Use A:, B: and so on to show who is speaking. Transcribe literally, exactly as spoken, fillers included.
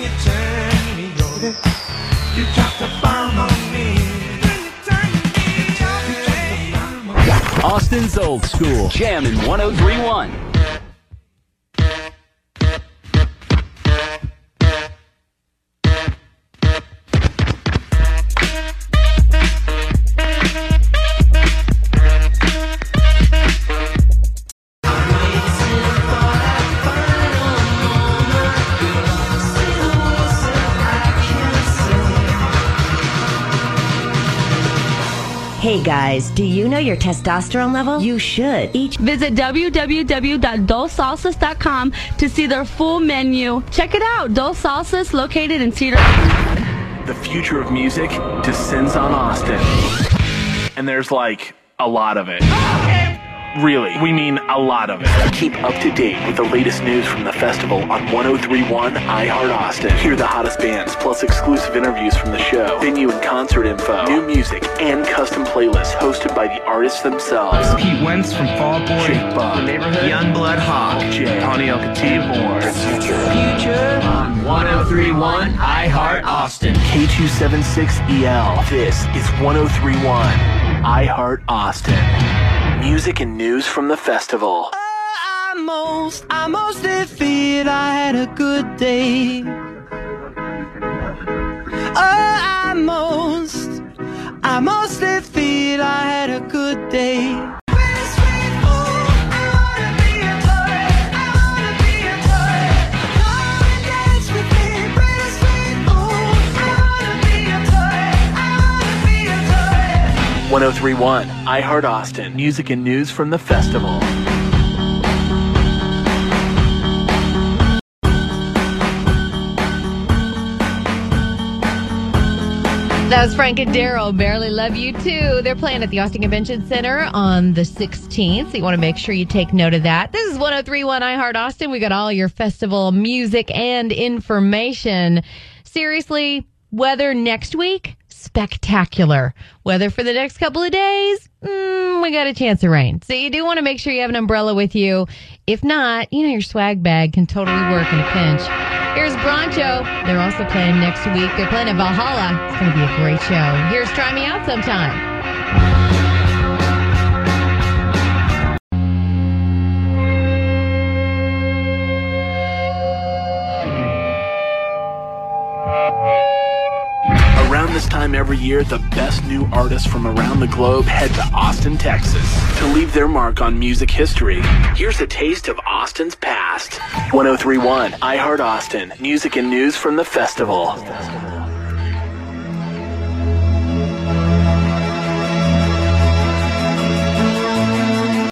A: you turn me over, you drop the bomb on me. When you turn me over, you drop the bomb on me.
B: Austin's Old School, jamming one oh three point one.
C: Hey guys, do you know your testosterone level? You should. Each
D: Visit w w w dot dos salsas dot com to see their full menu. Check it out. Dos Salsas, located in Cedar.
E: The future of music descends on Austin. And there's like a lot of it. Really, we mean a lot of it. Keep up to date with the latest news from the festival on one oh three point one iHeart Austin. Hear the hottest bands, plus exclusive interviews from the show, venue and concert info, new music, and custom playlists hosted by the artists themselves.
F: Pete Wentz from Fall Boy,
E: Jake Buck,
F: The Neighborhood, Youngblood Hawk, Jay, Tony Alcative,
E: Future.
F: Future on one oh three point one iHeart Austin.
E: K two seventy-six E L. This is one oh three point one iHeart Austin. Music and news from the festival.
A: I most, I mostly feel I had a good day. Oh, I most, I mostly feel I had a good day.
E: one oh three point one iHeart Austin. Music and news from the festival.
G: That was Frank and Daryl, Barely Love You Too. They're playing at the Austin Convention Center on the sixteenth. So you want to make sure you take note of that. This is one oh three point one iHeart Austin. We got all your festival music and information. Seriously, weather next week, spectacular. Weather for the next couple of days, mm, we got a chance of rain. So you do want to make sure you have an umbrella with you. If not, you know, your swag bag can totally work in a pinch. Here's Broncho. They're also playing next week. They're playing at Valhalla. It's going to be a great show. Here's Try Me Out Sometime.
E: Around this time every year, the best new artists from around the globe head to Austin, Texas to leave their mark on music history. Here's a taste of Austin's past. one oh three point one iHeart Austin. Music and news from the festival.